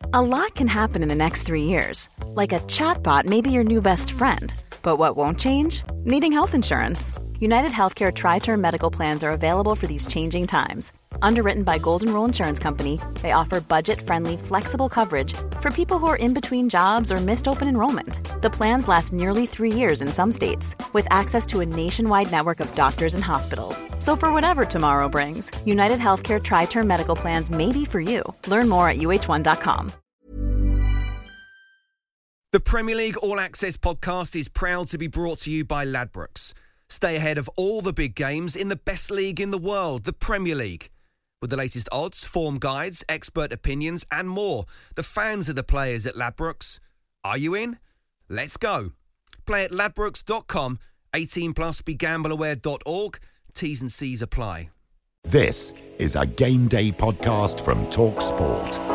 A lot can happen in the next 3 years. Like a chatbot may be your new best friend. But what won't change? Needing health insurance. United Healthcare Tri-Term Medical Plans are available for these changing times. Underwritten by Golden Rule Insurance Company, they offer budget-friendly, flexible coverage for people who are in between jobs or missed open enrollment. The plans last nearly 3 years in some states, with access to a nationwide network of doctors and hospitals. So for whatever tomorrow brings, United Healthcare Tri-Term Medical Plans may be for you. Learn more at uh1.com. The Premier League All Access podcast is proud to be brought to you by Ladbrokes. Stay ahead of all the big games in the best league in the world, the Premier League. With the latest odds, form guides, expert opinions and more, the fans are the players at Ladbrokes. Are you in? Let's go. Play at ladbrokes.com, 18 plus, begambleaware.org. T's and C's apply. This is a Game Day podcast from TalkSport.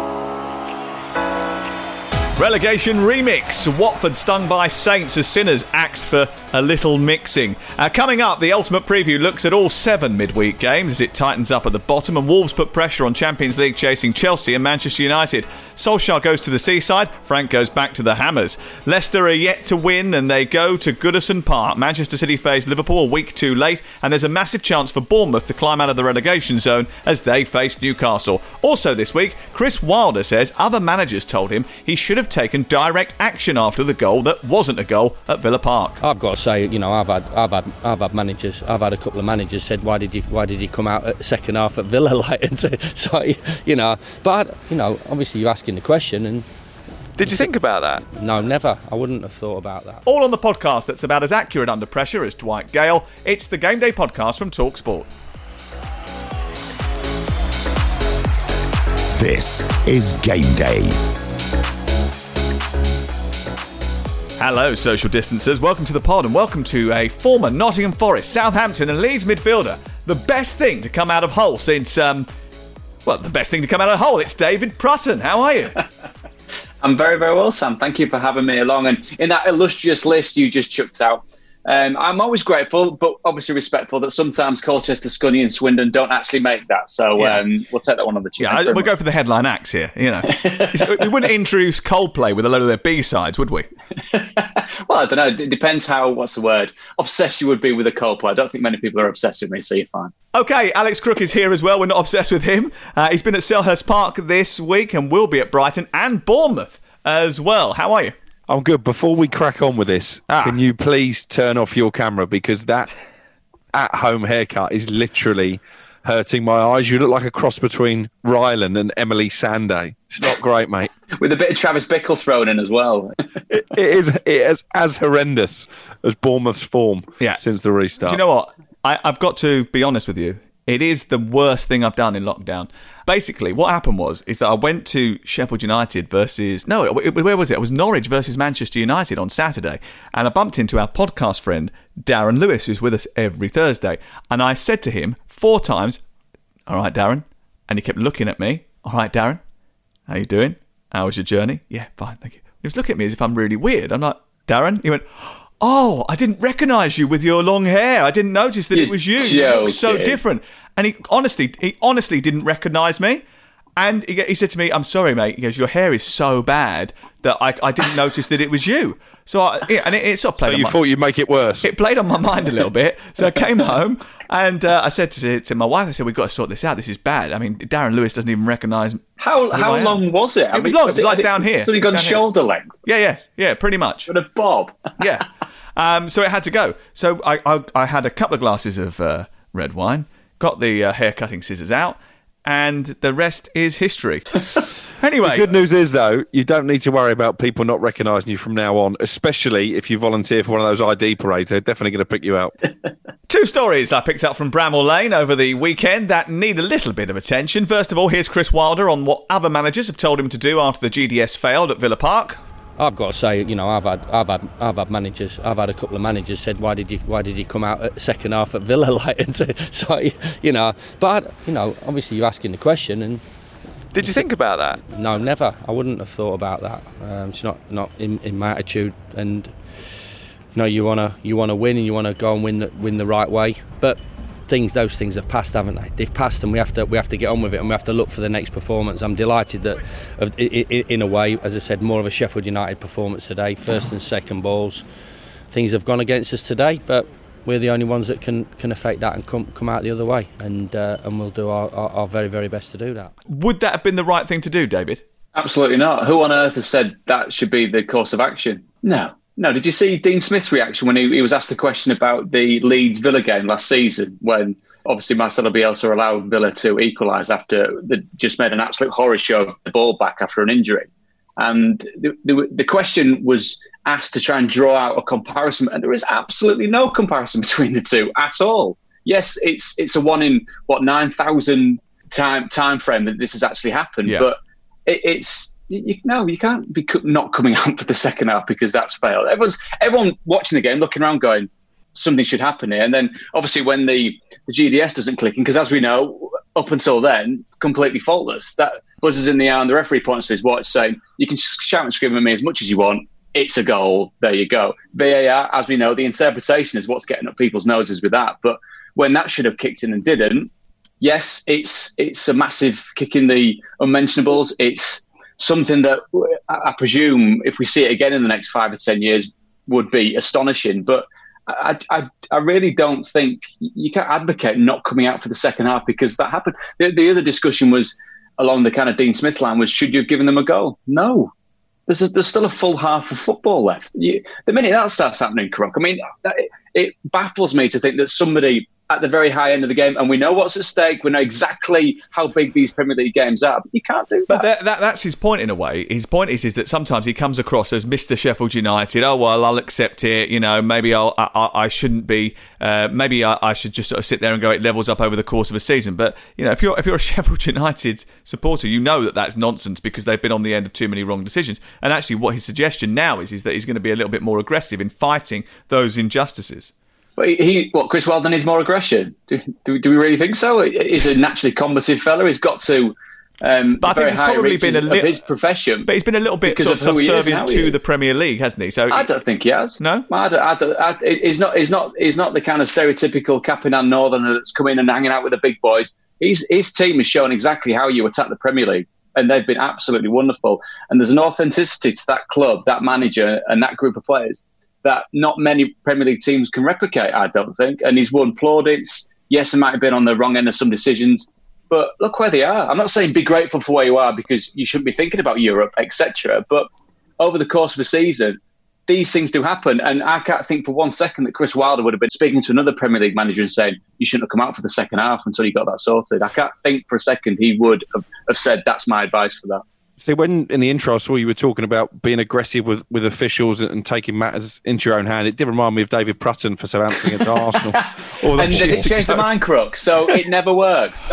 Relegation remix. Watford stung by Saints as Sinners axed for a little mixing. Coming up, the Ultimate Preview looks at all 7 midweek games as it tightens up at the bottom, and Wolves put pressure on Champions League chasing Chelsea and Manchester United. Solskjaer goes to the seaside, Frank goes back to the Hammers. Leicester are yet to win and they go to Goodison Park. Manchester City face Liverpool a week too late, and there's a massive chance for Bournemouth to climb out of the relegation zone as they face Newcastle. Also this week, Chris Wilder says other managers told him he should have taken direct action after the goal that wasn't a goal at Villa Park. I've got to say, I've had managers. I've had a couple of managers said, why did he come out at the second half at Villa like? So but obviously you're asking the question. And did you think about that? No, never. I wouldn't have thought about that. All on the podcast that's about as accurate under pressure as Dwight Gale. It's the Game Day podcast from TalkSport. This is Game Day. Hello, social distancers. Welcome to the pod and welcome to a former Nottingham Forest, Southampton and Leeds midfielder. The best thing to come out of Hull since, the best thing to come out of Hull. It's David Prutton. How are you? I'm very, very well, Sam. Thank you for having me along. And in that illustrious list you just chucked out, I'm always grateful, but obviously respectful that sometimes Colchester, Scunny and Swindon don't actually make that. So we'll take that one on the chin. Yeah, we'll go for the headline acts here. We wouldn't introduce Coldplay with a load of their B-sides, would we? Well, I don't know. It depends what's the word? Obsessed you would be with a Coldplay. I don't think many people are obsessed with me, so you're fine. OK, Alex Crook is here as well. We're not obsessed with him. He's been at Selhurst Park this week and will be at Brighton and Bournemouth as well. How are you? I'm good. Before we crack on with this, can you please turn off your camera, because that at-home haircut is literally hurting my eyes. You look like a cross between Ryland and Emily Sandé. It's not great, mate. With a bit of Travis Bickle thrown in as well. It is as horrendous as Bournemouth's form since the restart. Do you know what? I've got to be honest with you. It is the worst thing I've done in lockdown. Basically, what happened is that I went to Sheffield United where was it? It was Norwich versus Manchester United on Saturday. And I bumped into our podcast friend, Darren Lewis, who's with us every Thursday. And I said to him 4 times, "All right, Darren." And he kept looking at me. "All right, Darren, how you doing? How was your journey?" "Yeah, fine, thank you." He was looking at me as if I'm really weird. I'm like, "Darren?" He went, "Oh, I didn't recognise you with your long hair. I didn't notice that it was you. You look so different." And he honestly didn't recognise me. And he said to me, "I'm sorry, mate." He goes, "Your hair is so bad that I didn't notice that it was you." So it sort of played. So you thought you'd make it worse? It played on my mind a little bit. So I came home and I said to my wife, I said, "We've got to sort this out. This is bad." I mean, Darren Lewis doesn't even recognise. How long was it? It was long. It was like down here. So you got shoulder length? Yeah, pretty much. With a bob. Yeah. So it had to go. So I had a couple of glasses of red wine, got the hair cutting scissors out, and the rest is history. Anyway. The good news is, though, you don't need to worry about people not recognising you from now on, especially if you volunteer for one of those ID parades. They're definitely going to pick you out. 2 stories I picked up from Bramall Lane over the weekend that need a little bit of attention. First of all, here's Chris Wilder on what other managers have told him to do after the GDS failed at Villa Park. I've got to say, I've had managers. I've had a couple of managers said, why did he come out at the second half at Villa like? So but obviously you're asking the question. And did you think about that? No, never. I wouldn't have thought about that. It's not in my attitude. And you want to win, and you want to go and win the right way. But those things have passed, haven't they? They've passed, and we have to get on with it, and we have to look for the next performance. I'm delighted that, in a way, as I said, more of a Sheffield United performance today. First and second balls, things have gone against us today, but we're the only ones that can affect that and come out the other way, and we'll do our very, very best to do that. Would that have been the right thing to do, David? Absolutely not. Who on earth has said that should be the course of action? No. Did you see Dean Smith's reaction when he was asked the question about the Leeds Villa game last season, when obviously Marcelo Bielsa allowed Villa to equalise after they just made an absolute horror show of the ball back after an injury? And the question was asked to try and draw out a comparison, and there is absolutely no comparison between the two at all. Yes, it's a 1 in 9,000 time frame that this has actually happened, but you can't be not coming out for the second half because that's failed. Everyone watching the game looking around going, something should happen here. And then obviously when the GDS doesn't click in, because as we know, up until then, completely faultless. That buzzes in the air and the referee points to his watch saying, you can shout and scream at me as much as you want. It's a goal. There you go. VAR, as we know, the interpretation is what's getting up people's noses with that. But when that should have kicked in and didn't, yes, it's a massive kick in the unmentionables. It's something that I presume if we see it again in the next 5 or 10 years would be astonishing. But I really don't think you can advocate not coming out for the second half because that happened. The other discussion was along the kind of Dean Smith line was, should you have given them a goal? No. There's still a full half of football left. The minute that starts happening, Crook, I mean, it baffles me to think that somebody at the very high end of the game, and we know what's at stake, we know exactly how big these Premier League games are, but you can't do that. But that's his point in a way. His point is that sometimes he comes across as Mr. Sheffield United. Oh, well, I'll accept it. You know, maybe I shouldn't be. Maybe I should just sort of sit there and go, it levels up over the course of a season. But, you know, if you're a Sheffield United supporter, you know that that's nonsense because they've been on the end of too many wrong decisions. And actually what his suggestion now is that he's going to be a little bit more aggressive in fighting those injustices. But Chris Wilder needs more aggression. Do we really think so? He's a naturally combative fella. He's got to. But I think he's probably been of his profession. But he's been a little bit sort of subservient to the Premier League, hasn't he? So I don't think he has. No, he's not the kind of stereotypical Capitan Northerner that's come in and hanging out with the big boys. His team has shown exactly how you attack the Premier League, and they've been absolutely wonderful. And there's an authenticity to that club, that manager, and that group of players that not many Premier League teams can replicate, I don't think. And he's won plaudits. Yes, he might have been on the wrong end of some decisions, but look where they are. I'm not saying be grateful for where you are because you shouldn't be thinking about Europe, etc. But over the course of a season, these things do happen. And I can't think for 1 second that Chris Wilder would have been speaking to another Premier League manager and saying, you shouldn't have come out for the second half until you got that sorted. I can't think for a second he would have said, that's my advice for that. See, when in the intro I saw you were talking about being aggressive with officials and taking matters into your own hand, it did remind me of David Prutton for Southampton against Arsenal. And they didn't change the mind, Crook, so it never works.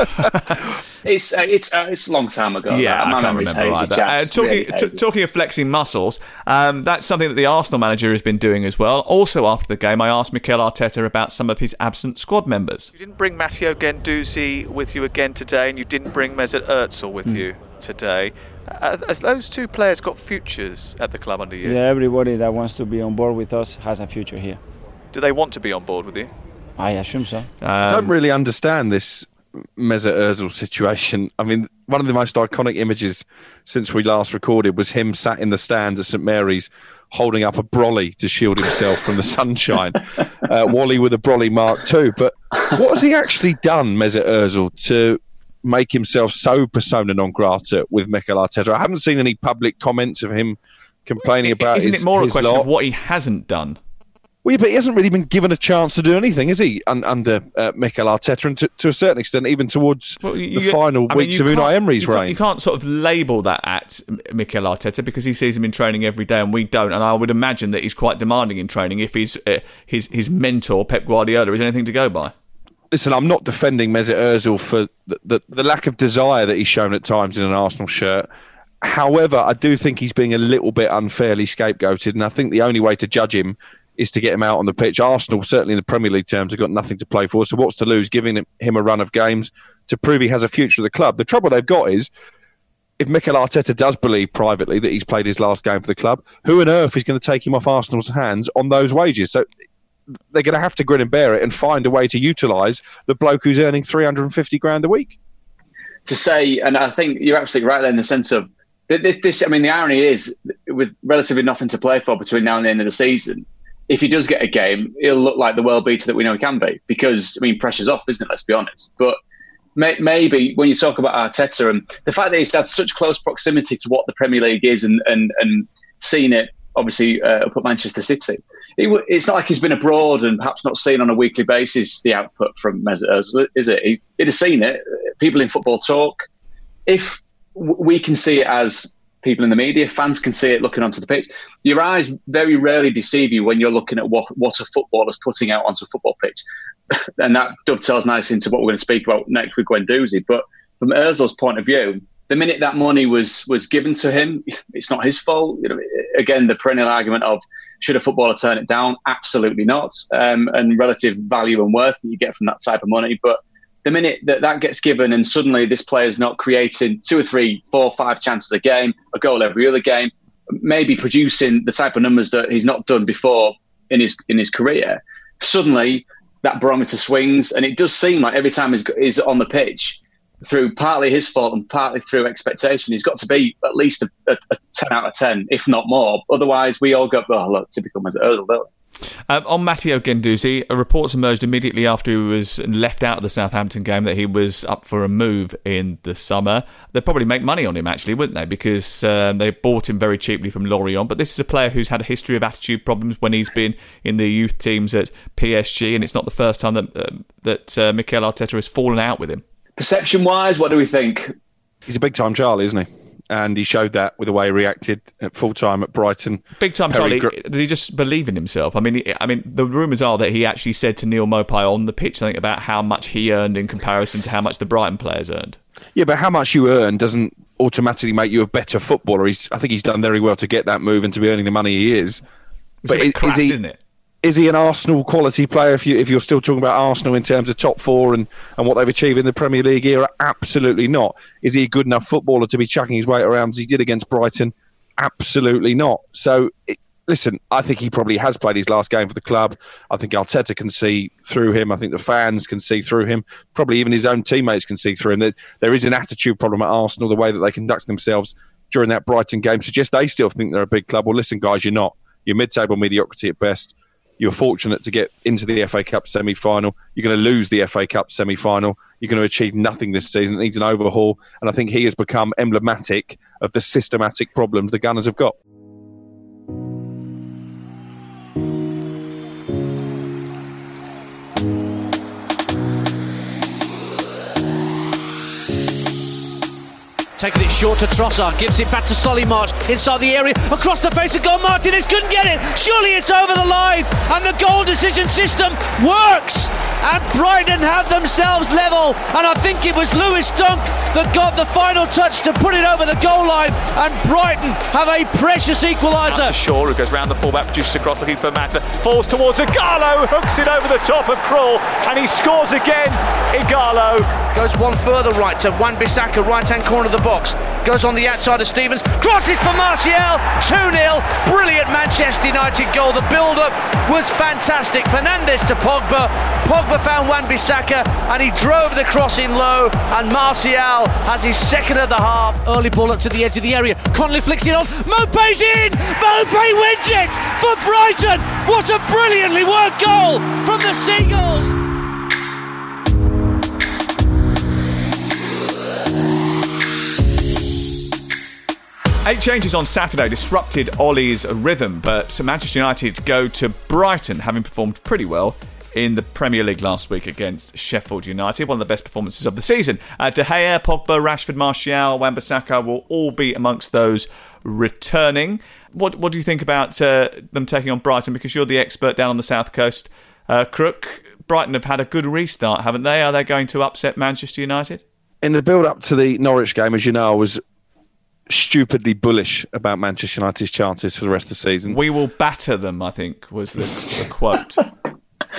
It's a long time ago. Yeah, I can't remember either. Talking of flexing muscles, that's something that the Arsenal manager has been doing as well. Also, after the game, I asked Mikel Arteta about some of his absent squad members. You didn't bring Matteo Guendouzi with you again today, and you didn't bring Mesut Ozil with you today. Has those two players got futures at the club under you? Yeah, everybody that wants to be on board with us has a future here. Do they want to be on board with you? I assume so. I don't really understand this Mesut Ozil situation. I mean, one of the most iconic images since we last recorded was him sat in the stand at St Mary's holding up a brolly to shield himself from the sunshine. Wally with a brolly Mark II. But what has he actually done, Mesut Ozil, to make himself so persona non grata with Mikel Arteta? I haven't seen any public comments of him complaining about Isn't it more a question of what he hasn't done? Well, yeah, but he hasn't really been given a chance to do anything, is he, under Mikel Arteta, and to a certain extent, even towards the final weeks of Unai Emery's reign. You can't sort of label that at Mikel Arteta because he sees him in training every day and we don't, and I would imagine that he's quite demanding in training if his mentor, Pep Guardiola, is anything to go by. Listen, I'm not defending Mesut Ozil for the lack of desire that he's shown at times in an Arsenal shirt. However, I do think he's being a little bit unfairly scapegoated, and I think the only way to judge him is to get him out on the pitch. Arsenal, certainly in the Premier League terms, have got nothing to play for, so what's to lose giving him a run of games to prove he has a future at the club? The trouble they've got is, if Mikel Arteta does believe privately that he's played his last game for the club, who on earth is going to take him off Arsenal's hands on those wages? So they're going to have to grin and bear it and find a way to utilise the bloke who's earning $350,000 a week. To say, and I think you're absolutely right there in the sense of this. I mean, the irony is, with relatively nothing to play for between now and the end of the season, if he does get a game, he'll look like the world beater that we know he can be. Because, I mean, pressure's off, isn't it? Let's be honest. But maybe when you talk about Arteta and the fact that he's had such close proximity to what the Premier League is and seen it, obviously, up at Manchester City, it's not like he's been abroad and perhaps not seen on a weekly basis the output from Mesut Ozil, is it? He'd have seen it. People in football talk. If we can see it as people in the media, fans can see it looking onto the pitch, your eyes very rarely deceive you when you're looking at what a footballer's putting out onto a football pitch. And that dovetails nicely into what we're going to speak about next with Guendouzi. But from Ozil's point of view, the minute that money was given to him, it's not his fault. You know, again, the perennial argument of should a footballer turn it down? Absolutely not. And relative value and worth that you get from that type of money. But the minute that gets given and suddenly this player's not creating 2 or 3, 4, 5 chances a game, a goal every other game, maybe producing the type of numbers that he's not done before in his career, suddenly that barometer swings. And it does seem like every time he's on the pitch, through partly his fault and partly through expectation, he's got to be at least a 10 out of 10, if not more. Otherwise, we all go, oh, look, typical Mesut Ozil, don't we? On Matteo Guendouzi, reports emerged immediately after he was left out of the Southampton game that he was up for a move in the summer. They'd probably make money on him, actually, wouldn't they? Because they bought him very cheaply from Lorient. But this is a player who's had a history of attitude problems when he's been in the youth teams at PSG, and it's not the first time that Mikel Arteta has fallen out with him. Perception-wise, what do we think? He's a big-time Charlie, isn't he? And he showed that with the way he reacted at full-time at Brighton. Big-time Charlie, does he just believe in himself? I mean, the rumours are that he actually said to Neil Maupay on the pitch something about how much he earned in comparison to how much the Brighton players earned. Yeah, but how much you earn doesn't automatically make you a better footballer. I think he's done very well to get that move and to be earning the money he is. It's a bit crass, isn't it? Is he an Arsenal quality player if you're still talking about Arsenal in terms of top 4 and what they've achieved in the Premier League era? Absolutely not. Is he a good enough footballer to be chucking his weight around as he did against Brighton? Absolutely not. So, listen, I think he probably has played his last game for the club. I think Arteta can see through him. I think the fans can see through him. Probably even his own teammates can see through him. There is an attitude problem at Arsenal, the way that they conduct themselves during that Brighton game suggests they still think they're a big club. Well, listen, guys, you're not. You're mid-table mediocrity at best. You're fortunate to get into the FA Cup semi-final. You're going to lose the FA Cup semi-final. You're going to achieve nothing this season. It needs an overhaul. And I think he has become emblematic of the systematic problems the Gunners have got. Taking it short to Trossard, gives it back to Solly March, inside the area, across the face of goal, Martinez couldn't get it, surely it's over the line, and the goal decision system works, and Brighton have themselves level, and I think it was Lewis Dunk that got the final touch to put it over the goal line, and Brighton have a precious equaliser. Out to Shaw, who goes round the fullback, produces across looking for Mata, falls towards Ighalo, hooks it over the top of Krul, and he scores again. Ighalo goes one further right to Wan-Bissaka, right-hand corner of the box, goes on the outside of Stevens, crosses for Martial, 2-0, brilliant Manchester United goal. The build-up was fantastic. Fernandes to Pogba, Pogba found Wan-Bissaka and he drove the cross in low, and Martial has his second of the half. Early ball up to the edge of the area, Connolly flicks it on, Maupay's in, Maupay wins it for Brighton. What a brilliantly worked goal from the Seagulls. 8 changes on Saturday disrupted Ollie's rhythm, but Manchester United go to Brighton, having performed pretty well in the Premier League last week against Sheffield United, one of the best performances of the season. De Gea, Pogba, Rashford, Martial, Wan-Bissaka will all be amongst those returning. What do you think about them taking on Brighton? Because you're the expert down on the South Coast. Crook, Brighton have had a good restart, haven't they? Are they going to upset Manchester United? In the build-up to the Norwich game, as you know, I was stupidly bullish about Manchester United's chances for the rest of the season. We will batter them, I think, was the quote.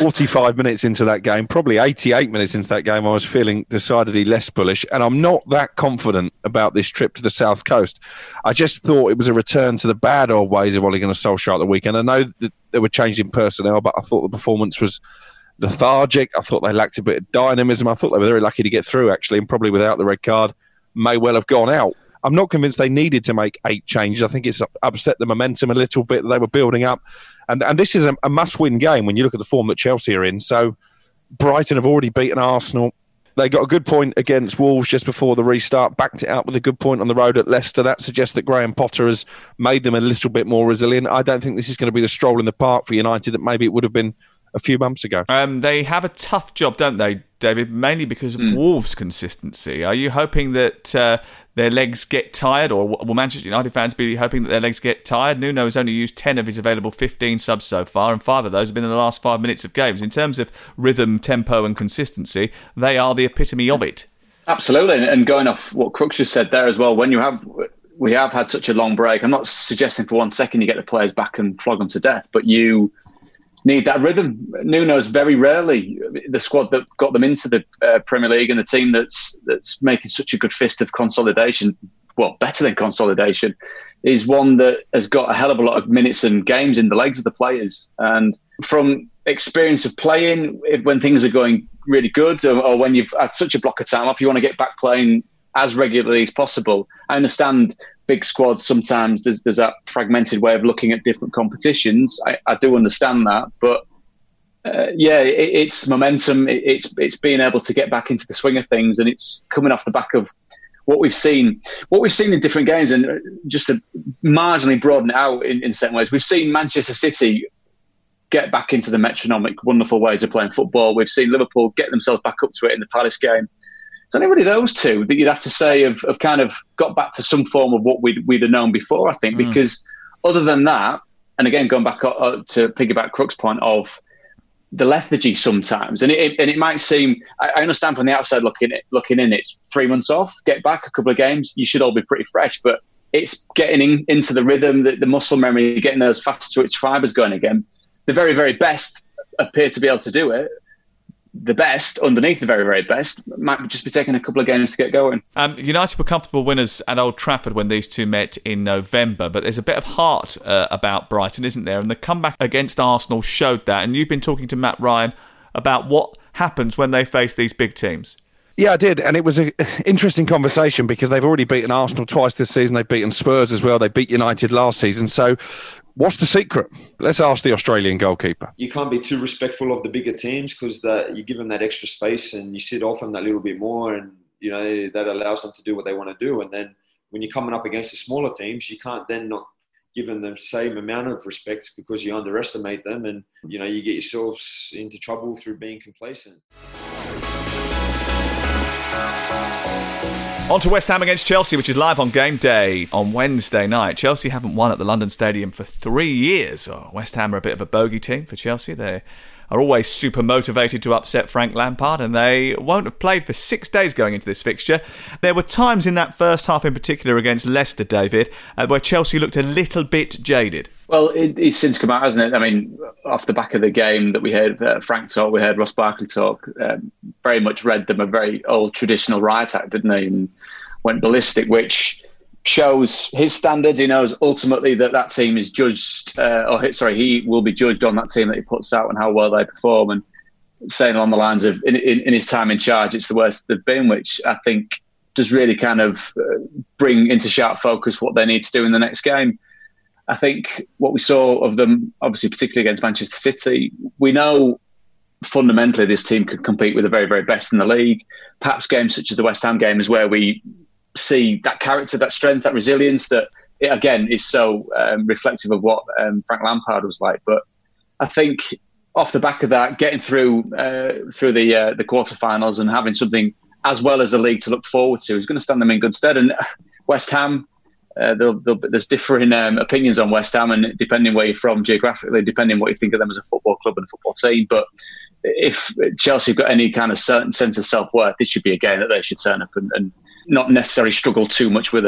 45 minutes into that game, probably 88 minutes into that game, I was feeling decidedly less bullish. And I'm not that confident about this trip to the South Coast. I just thought it was a return to the bad old ways of Ole Gunnar Solskjaer at the weekend. I know that they were changing personnel, but I thought the performance was lethargic. I thought they lacked a bit of dynamism. I thought they were very lucky to get through, actually, and probably without the red card may well have gone out. I'm not convinced they needed to make 8 changes. I think it's upset the momentum a little bit that they were building up. And this is a must-win game when you look at the form that Chelsea are in. So Brighton have already beaten Arsenal. They got a good point against Wolves just before the restart, backed it up with a good point on the road at Leicester. That suggests that Graham Potter has made them a little bit more resilient. I don't think this is going to be the stroll in the park for United that maybe it would have been a few months ago. They have a tough job, don't they, David? Mainly because of Wolves' consistency. Are you hoping that their legs get tired, or will Manchester United fans be hoping that their legs get tired? Nuno has only used 10 of his available 15 subs so far, and 5 of those have been in the last 5 minutes of games. In terms of rhythm, tempo and consistency, they are the epitome of it. Absolutely, and going off what Crooks just said there as well, we have had such a long break. I'm not suggesting for 1 second you get the players back and flog them to death, but you need that rhythm. Nuno's very rarely the squad that got them into the Premier League, and the team that's making such a good fist of consolidation, well, better than consolidation, is one that has got a hell of a lot of minutes and games in the legs of the players. And from experience of playing, when things are going really good, or when you've had such a block of time off, you want to get back playing as regularly as possible. I understand big squads, sometimes there's that fragmented way of looking at different competitions. I do understand that, but it's momentum. It's being able to get back into the swing of things, and it's coming off the back of what we've seen in different games. And just to marginally broaden it out in certain ways, we've seen Manchester City get back into the metronomic, wonderful ways of playing football. We've seen Liverpool get themselves back up to it in the Palace game. It's only really those two that you'd have to say have kind of got back to some form of what we'd have known before, I think, because other than that, and again, going back to piggyback Crook's point of the lethargy sometimes, and it might seem, I understand from the outside looking in, it's 3 months off, get back a couple of games, you should all be pretty fresh, but it's getting into the rhythm, the muscle memory, getting those fast twitch fibres going again. The very, very best appear to be able to do it. The best, underneath the very, very best, might just be taking a couple of games to get going. United were comfortable winners at Old Trafford when these two met in November, but there's a bit of heart about Brighton, isn't there? And the comeback against Arsenal showed that. And you've been talking to Matt Ryan about what happens when they face these big teams. Yeah, I did. And it was an interesting conversation because they've already beaten Arsenal twice this season. They've beaten Spurs as well. They beat United last season. So what's the secret? Let's ask the Australian goalkeeper. You can't be too respectful of the bigger teams because you give them that extra space and you sit off them that little bit more, and that allows them to do what they want to do. And then when you're coming up against the smaller teams, you can't then not give them the same amount of respect because you underestimate them, and you get yourselves into trouble through being complacent. On to West Ham against Chelsea, which is live on game day on Wednesday night. Chelsea haven't won at the London Stadium for 3 years. West Ham are a bit of a bogey team for Chelsea. They are always super motivated to upset Frank Lampard, and they won't have played for 6 days going into this fixture. There were times in that first half in particular against Leicester, David, where Chelsea looked a little bit jaded. Well, it's since come out, hasn't it? I mean, off the back of the game that we heard Frank talk, we heard Ross Barkley talk, very much read them a very old traditional riot act, didn't he? And went ballistic, which shows his standards. He knows ultimately that team is judged, he will be judged on that team that he puts out and how well they perform. And saying along the lines of, in his time in charge, it's the worst they've been, which I think does really kind of bring into sharp focus what they need to do in the next game. I think what we saw of them, obviously particularly against Manchester City, we know fundamentally this team could compete with the very, very best in the league. Perhaps games such as the West Ham game is where we see that character, that strength, that resilience that, again, is so reflective of what Frank Lampard was like. But I think off the back of that, getting through the quarterfinals and having something as well as the league to look forward to is going to stand them in good stead. And West Ham, there's differing opinions on West Ham, and depending where you're from geographically, depending what you think of them as a football club and a football team. But if Chelsea have got any kind of certain sense of self-worth, this should be a game that they should turn up and not necessarily struggle too much with it.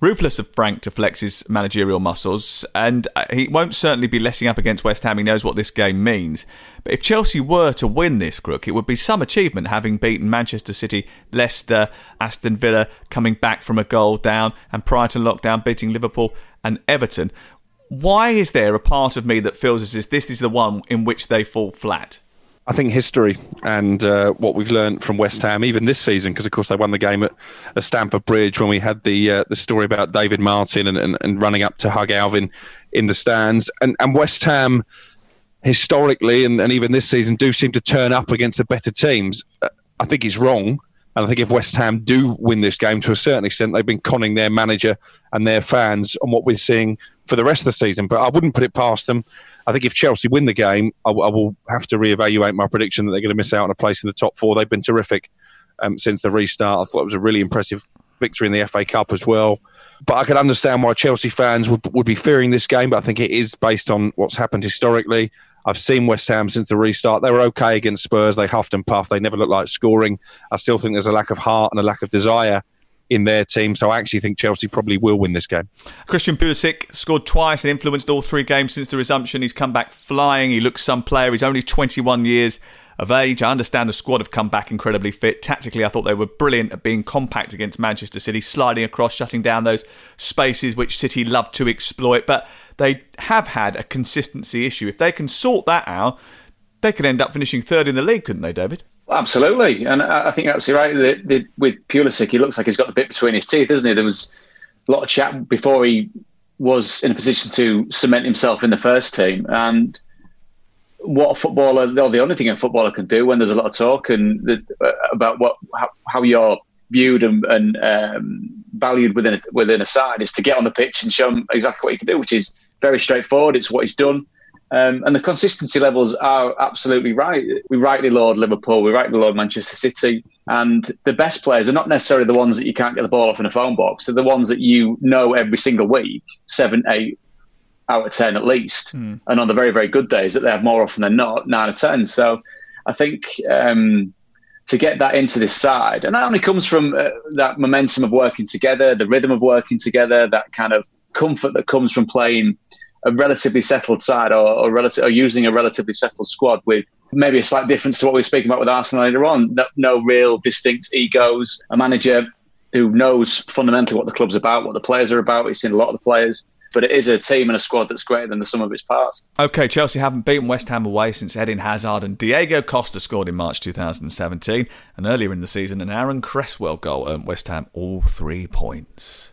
ruthless of Frank to flex his managerial muscles, and he won't certainly be letting up against West Ham. He knows what this game means. But if Chelsea were to win this, Crook, it would be some achievement, having beaten Manchester City, Leicester, Aston Villa, coming back from a goal down, and prior to lockdown beating Liverpool and Everton. Why is there a part of me that feels as if this is the one in which they fall flat? I think history and what we've learned from West Ham, even this season, because of course they won the game at Stamford Bridge when we had the story about David Martin and running up to hug Alvin in the stands. And West Ham, historically, and even this season, do seem to turn up against the better teams. I think it's wrong. And I think if West Ham do win this game, to a certain extent, they've been conning their manager and their fans on what we're seeing for the rest of the season. But I wouldn't put it past them. I think if Chelsea win the game, I will have to reevaluate my prediction that they're going to miss out on a place in the top four. They've been terrific since the restart. I thought it was a really impressive victory in the FA Cup as well. But I can understand why Chelsea fans would be fearing this game, but I think it is based on what's happened historically. I've seen West Ham since the restart. They were okay against Spurs. They huffed and puffed. They never looked like scoring. I still think there's a lack of heart and a lack of desire in their team, so I actually think Chelsea probably will win this game. Christian Pulisic scored twice and influenced all 3 games since the resumption. He's come back flying. He looks some player. He's only 21 years of age. I understand the squad have come back incredibly fit. Tactically, I thought they were brilliant at being compact against Manchester City, sliding across, shutting down those spaces which City love to exploit. But they have had a consistency issue. If they can sort that out, they could end up finishing 3rd in the league, couldn't they, David? Absolutely, and I think you're absolutely right. With Pulisic, he looks like he's got the bit between his teeth, isn't he? There was a lot of chat before he was in a position to cement himself in the first team, and what a footballer, or the only thing a footballer can do when there's a lot of talk and about how you're viewed and valued within a side, is to get on the pitch and show them exactly what you can do, which is very straightforward. It's what he's done. And the consistency levels are absolutely right. We rightly laud Liverpool, we rightly laud Manchester City, and the best players are not necessarily the ones that you can't get the ball off in a phone box. They're the ones that you know every single week, 7, 8 out of 10 at least. And on the very, very good days that they have more often than not, 9 or 10. So I think to get that into this side, and that only comes from that momentum of working together, the rhythm of working together, that kind of comfort that comes from playing a relatively settled side or using a relatively settled squad with maybe a slight difference to what we were speaking about with Arsenal later on. No real distinct egos. A manager who knows fundamentally what the club's about, what the players are about. He's seen a lot of the players. But it is a team and a squad that's greater than the sum of its parts. OK, Chelsea haven't beaten West Ham away since Eden Hazard and Diego Costa scored in March 2017. And earlier in the season, an Aaron Cresswell goal earned West Ham all 3 points.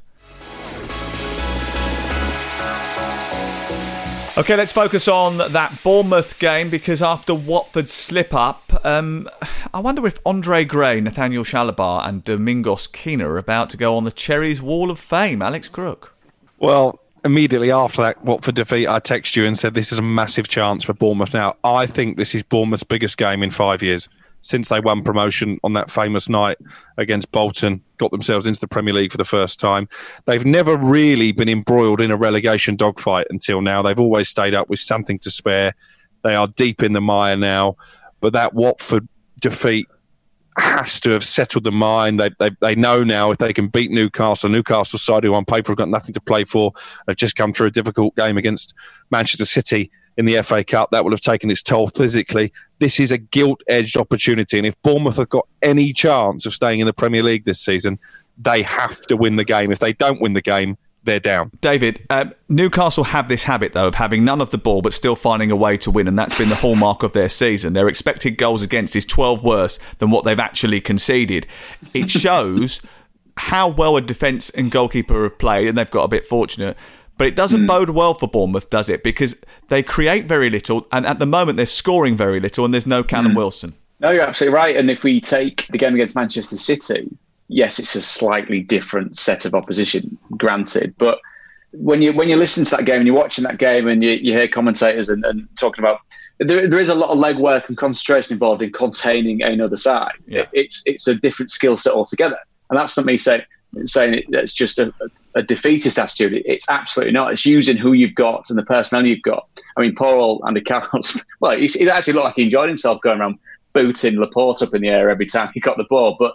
OK, let's focus on that Bournemouth game, because after Watford's slip-up, I wonder if Andre Gray, Nathaniel Chalobah and Domingos Quina are about to go on the Cherries Wall of Fame. Alex Crook. Well, immediately after that Watford defeat, I texted you and said this is a massive chance for Bournemouth now. I think this is Bournemouth's biggest game in 5 years. Since they won promotion on that famous night against Bolton, got themselves into the Premier League for the first time. They've never really been embroiled in a relegation dogfight until now. They've always stayed up with something to spare. They are deep in the mire now. But that Watford defeat has to have settled the mind. They know now if they can beat Newcastle side who on paper have got nothing to play for, have just come through a difficult game against Manchester City in the FA Cup, that will have taken its toll physically. This is a gilt-edged opportunity, and if Bournemouth have got any chance of staying in the Premier League this season, they have to win the game. If they don't win the game, they're down. David, Newcastle have this habit, though, of having none of the ball but still finding a way to win, and that's been the hallmark of their season. Their expected goals against is 12 worse than what they've actually conceded. It shows how well a defence and goalkeeper have played, and they've got a bit fortunate. But it doesn't bode well for Bournemouth, does it? Because they create very little, and at the moment they're scoring very little, and there's no Callum Wilson. No, you're absolutely right. And if we take the game against Manchester City, yes, it's a slightly different set of opposition, granted. But when you listen to that game and you're watching that game and you hear commentators and talking about, there is a lot of legwork and concentration involved in containing another side. Yeah. It's a different skill set altogether. And that's not me saying it's just a defeatist attitude. It's absolutely not. It's using who you've got and the personnel you've got. I mean, poor old Andy Carroll's, well, he actually looked like he enjoyed himself going around booting Laporte up in the air every time he got the ball. But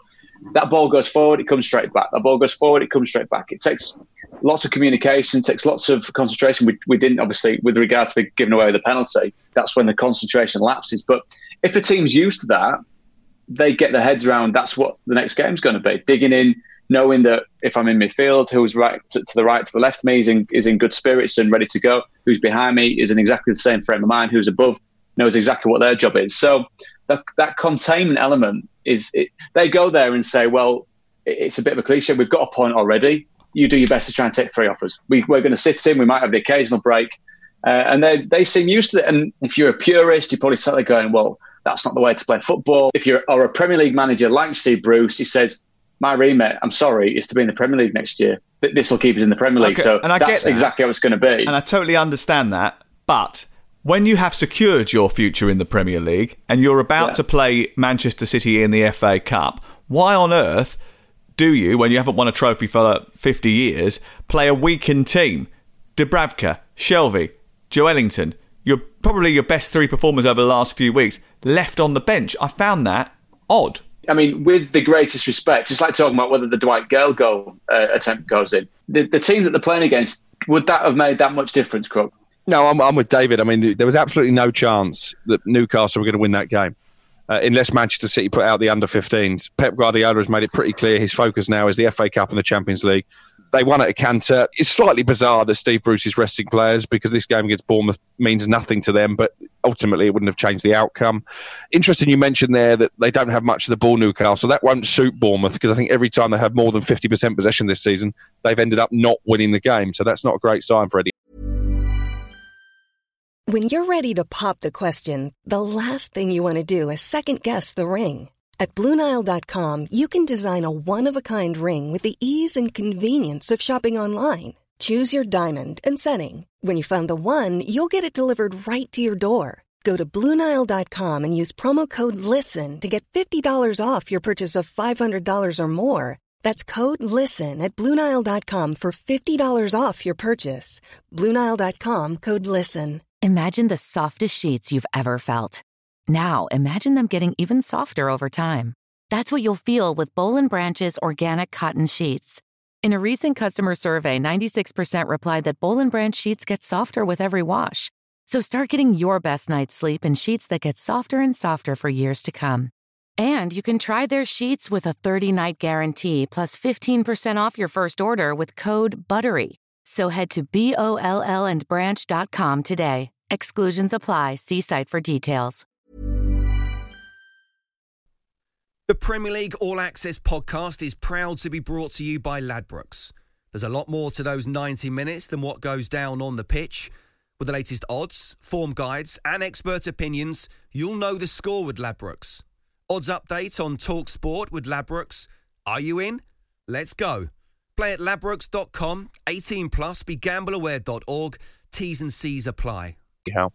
that ball goes forward, it comes straight back. That ball goes forward, it comes straight back. It takes lots of communication, takes lots of concentration. We didn't, obviously, with regard to the giving away the penalty, that's when the concentration lapses. But if a team's used to that, they get their heads around that's what the next game's going to be. Digging in, knowing that if I'm in midfield, who's right to the right, to the left of me is in good spirits and ready to go. Who's behind me is in exactly the same frame of mind. Who's above knows exactly what their job is. So that containment element they go there and say, well, it's a bit of a cliche. We've got a point already. You do your best to try and take 3 off us. We're going to sit in. We might have the occasional break. And they seem used to it. And if you're a purist, you're probably sat there going, well, that's not the way to play football. If you're a Premier League manager like Steve Bruce, he says, my remit, I'm sorry, is to be in the Premier League next year. This will keep us in the Premier League. Okay, so that's exactly how it's going to be. And I totally understand that. But when you have secured your future in the Premier League and you're about to play Manchester City in the FA Cup, why on earth do you, when you haven't won a trophy for 50 years, play a weakened team? Dubravka, Shelvey, Joelinton, you're probably your best 3 performers over the last few weeks, left on the bench. I found that odd. I mean, with the greatest respect, it's like talking about whether the Dwight Gale goal attempt goes in. The team that they're playing against, would that have made that much difference, Crook? No, I'm with David. I mean, there was absolutely no chance that Newcastle were going to win that game unless Manchester City put out the under-15s. Pep Guardiola has made it pretty clear his focus now is the FA Cup and the Champions League. They won at a canter. It's slightly bizarre that Steve Bruce is resting players because this game against Bournemouth means nothing to them, but ultimately it wouldn't have changed the outcome. Interesting you mentioned there that they don't have much of the ball, Newcastle. That won't suit Bournemouth because I think every time they have more than 50% possession this season, they've ended up not winning the game. So that's not a great sign for Eddie. When you're ready to pop the question, the last thing you want to do is second-guess the ring. At BlueNile.com, you can design a one-of-a-kind ring with the ease and convenience of shopping online. Choose your diamond and setting. When you find the one, you'll get it delivered right to your door. Go to BlueNile.com and use promo code LISTEN to get $50 off your purchase of $500 or more. That's code LISTEN at BlueNile.com for $50 off your purchase. BlueNile.com, code LISTEN. Imagine the softest sheets you've ever felt. Now, imagine them getting even softer over time. That's what you'll feel with Boll & Branch's organic cotton sheets. In a recent customer survey, 96% replied that Boll & Branch sheets get softer with every wash. So start getting your best night's sleep in sheets that get softer and softer for years to come. And you can try their sheets with a 30-night guarantee plus 15% off your first order with code BUTTERY. So head to BOLLandbranch.com today. Exclusions apply. See site for details. The Premier League All Access podcast is proud to be brought to you by Ladbrokes. There's a lot more to those 90 minutes than what goes down on the pitch. With the latest odds, form guides and expert opinions, you'll know the score with Ladbrokes. Odds update on TalkSport with Ladbrokes. Are you in? Let's go. Play at ladbrokes.com, 18 plus, begambleaware.org. T's and C's apply. How?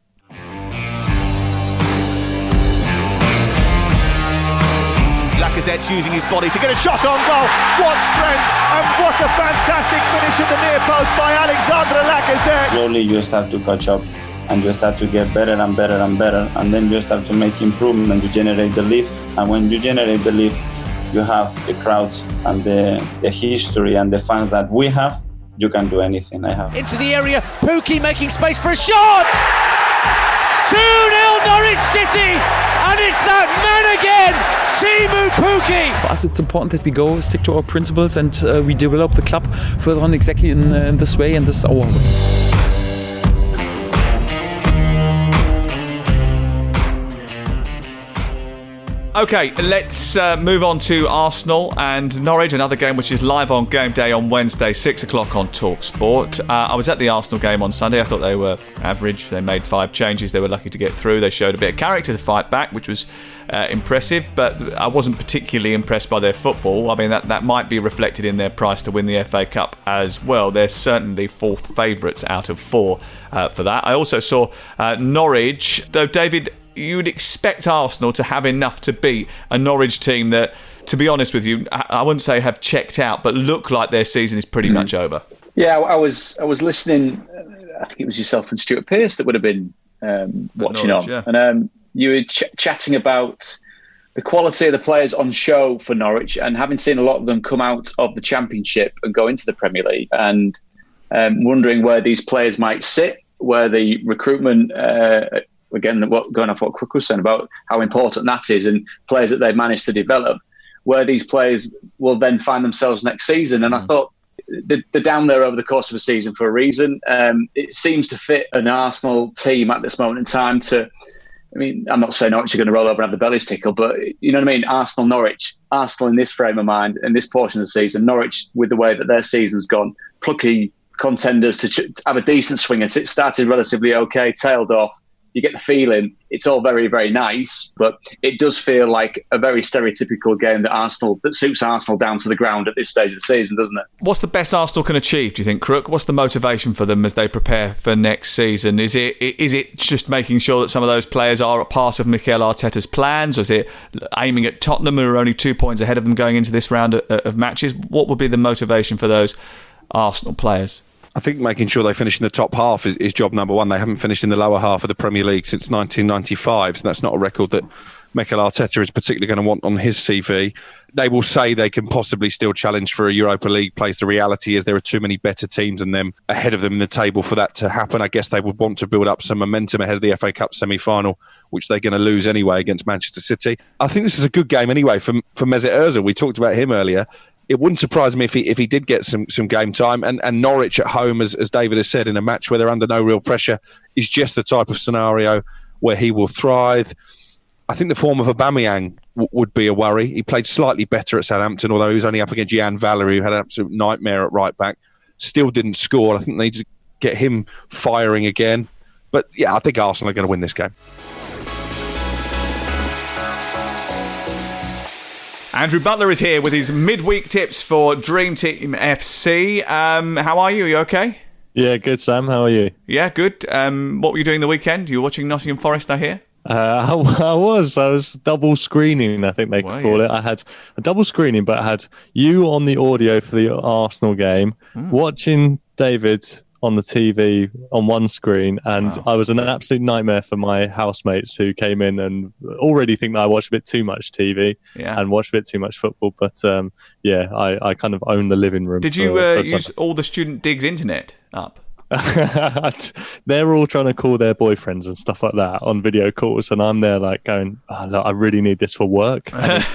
Lacazette's using his body to get a shot on goal. What strength and what a fantastic finish at the near post by Alexandre Lacazette. Slowly you just have to catch up and just have to get better and better and better, and then you just have to make improvement to generate the lead. And when you generate the lead, you have the crowds and the history and the fans that we have. You can do anything. I have. Into the area, Pukki making space for a shot! 2-0 Norwich City, and it's that man again, Teemu Pukki. For us, it's important that we go stick to our principles and we develop the club further on exactly in this way, and this is our way. Okay, let's move on to Arsenal and Norwich, another game which is live on Game Day on Wednesday, 6 o'clock on TalkSport. I was at the Arsenal game on Sunday. I thought they were average. They made 5 changes. They were lucky to get through. They showed a bit of character to fight back, which was impressive, but I wasn't particularly impressed by their football. I mean, that might be reflected in their price to win the FA Cup as well. They're certainly 4th favourites out of 4 for that. I also saw Norwich, though, David, you would expect Arsenal to have enough to beat a Norwich team that, to be honest with you, I wouldn't say have checked out, but look like their season is pretty much over. Yeah, I was listening. I think it was yourself and Stuart Pearce that would have been watching Norwich, on, and you were chatting about the quality of the players on show for Norwich, and having seen a lot of them come out of the Championship and go into the Premier League, and wondering where these players might sit, where the recruitment, again, going off what Crook was saying about how important that is, and players that they've managed to develop, where these players will then find themselves next season. And I thought they're down there over the course of a season for a reason. It seems to fit an Arsenal team at this moment in time I'm not saying Norwich are going to roll over and have the bellies tickle, but you know what I mean? Norwich, Arsenal in this frame of mind, in this portion of the season, Norwich with the way that their season's gone, plucky contenders to have a decent swing at it, started relatively okay, tailed off. You get the feeling it's all very, very nice, but it does feel like a very stereotypical game that suits Arsenal down to the ground at this stage of the season, doesn't it? What's the best Arsenal can achieve, do you think, Crook? What's the motivation for them as they prepare for next season? Is it just making sure that some of those players are a part of Mikel Arteta's plans? Or is it aiming at Tottenham, who are only 2 points ahead of them going into this round of matches? What would be the motivation for those Arsenal players? I think making sure they finish in the top half is job number one. They haven't finished in the lower half of the Premier League since 1995, so that's not a record that Mikel Arteta is particularly going to want on his CV. They will say they can possibly still challenge for a Europa League place. The reality is there are too many better teams than them ahead of them in the table for that to happen. I guess they would want to build up some momentum ahead of the FA Cup semi-final, which they're going to lose anyway against Manchester City. I think this is a good game anyway for Mesut Ozil. We talked about him earlier. It wouldn't surprise me if he did get some game time. And Norwich at home, as David has said, in a match where they're under no real pressure, is just the type of scenario where he will thrive. I think the form of Aubameyang would be a worry. He played slightly better at Southampton, although he was only up against Jan Valery, who had an absolute nightmare at right back. Still didn't score. I think they need to get him firing again. But yeah, I think Arsenal are going to win this game. Andrew Butler is here with his midweek tips for Dream Team FC. How are you? Are you okay? Yeah, good, Sam. How are you? Yeah, good. What were you doing the weekend? You were watching Nottingham Forest, I hear? I was double screening, I think they could call it. I had a double screening, but I had you on the audio for the Arsenal game, watching David on the TV on one screen, and I was an absolute nightmare for my housemates who came in and already think that I watch a bit too much TV and watch a bit too much football. But I kind of own the living room. Did you use all the Student Digs internet up? They're all trying to call their boyfriends and stuff like that on video calls, and I'm there like going, look, I really need this for work.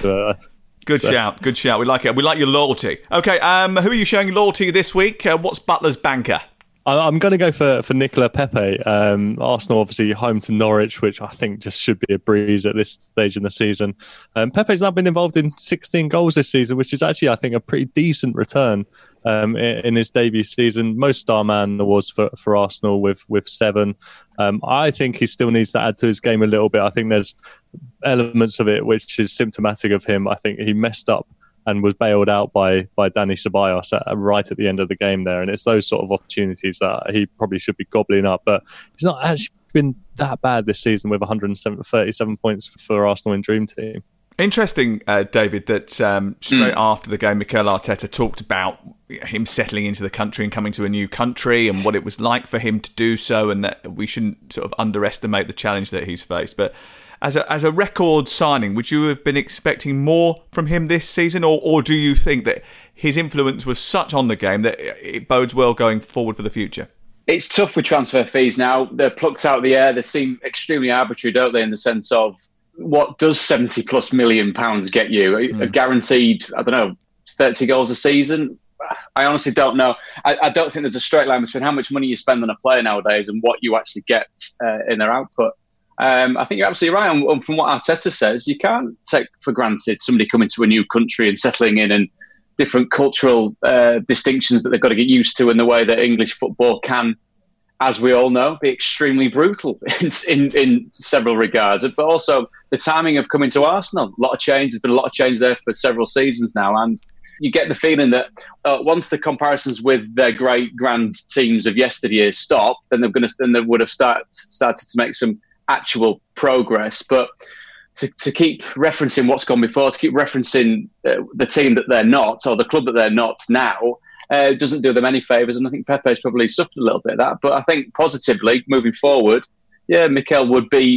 Good shout. We like it. We like your loyalty. Okay, who are you showing loyalty this week? What's Butler's banker? I'm going to go for Nicola Pepe. Arsenal obviously home to Norwich, which I think just should be a breeze at this stage in the season. Pepe's now been involved in 16 goals this season, which is actually, I think, a pretty decent return in his debut season. Most star man there was for Arsenal with 7. I think he still needs to add to his game a little bit. I think there's elements of it which is symptomatic of him. I think he messed up and was bailed out by Dani Ceballos right at the end of the game there. And it's those sort of opportunities that he probably should be gobbling up. But he's not actually been that bad this season with 137 points for Arsenal in Dream Team. Interesting, David, that straight after the game, Mikel Arteta talked about him settling into the country and coming to a new country and what it was like for him to do so, and that we shouldn't sort of underestimate the challenge that he's faced. But as a record signing, would you have been expecting more from him this season, or do you think that his influence was such on the game that it bodes well going forward for the future? It's tough with transfer fees now. They're plucked out of the air. They seem extremely arbitrary, don't they, in the sense of what does £70+ million get you? A guaranteed, 30 goals a season? I honestly don't know. I don't think there's a straight line between how much money you spend on a player nowadays and what you actually get in their output. I think you're absolutely right. And from what Arteta says, you can't take for granted somebody coming to a new country and settling in and different cultural distinctions that they've got to get used to, in the way that English football can, as we all know, be extremely brutal in several regards. But also the timing of coming to Arsenal. A lot of change. There's been a lot of change there for several seasons now. And you get the feeling that once the comparisons with their great grand teams of yesteryear stop, then they would have started to make some actual progress. But to keep referencing what's gone before, to keep referencing the team that they're not, or the club that they're not now, doesn't do them any favours. And I think Pepe's probably suffered a little bit of that. But I think positively, moving forward, Mikel would be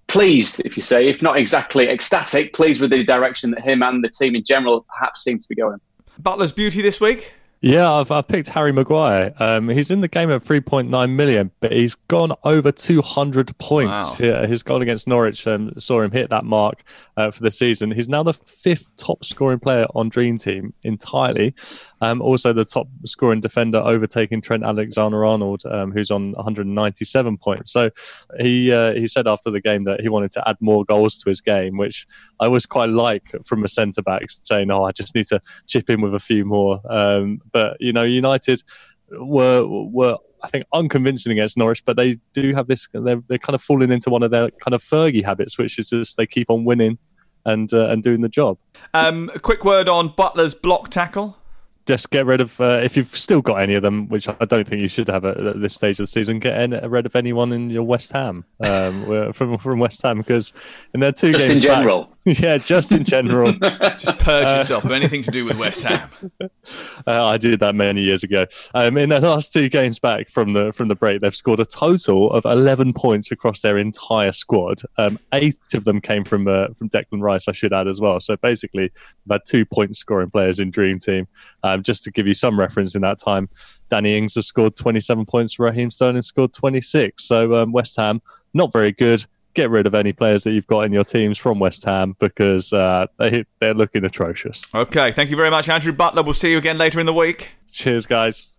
pleased, if you say, if not exactly ecstatic, pleased with the direction that him and the team in general perhaps seem to be going. Butler's beauty this week? Yeah, I've picked Harry Maguire. He's in the game at 3.9 million, but he's gone over 200 points. Wow. Yeah, his goal against Norwich saw him hit that mark for the season. He's now the 5th top scoring player on Dream Team entirely. Also the top scoring defender, overtaking Trent Alexander-Arnold, who's on 197 points. So he said after the game that he wanted to add more goals to his game, which I was quite like from a centre-back, saying, I just need to chip in with a few more. But, United were I think, unconvincing against Norwich, but they do have this, they're kind of falling into one of their kind of Fergie habits, which is just they keep on winning and doing the job. A quick word on Butler's block tackle. Just get rid of, if you've still got any of them, which I don't think you should have at this stage of the season, get rid of anyone in your West Ham, from West Ham, because in their 2 games just in general. Back, yeah, just in general. Just purge yourself of anything to do with West Ham. I did that many years ago. In their last 2 games back from the break, they've scored a total of 11 points across their entire squad. 8 of them came from Declan Rice, I should add as well. So basically, they've had 2 point scoring players in Dream Team. Just to give you some reference, in that time, Danny Ings has scored 27 points, Raheem Sterling scored 26. So West Ham, not very good. Get rid of any players that you've got in your teams from West Ham, because they're looking atrocious. Okay, thank you very much, Andrew Butler. We'll see you again later in the week. Cheers, guys.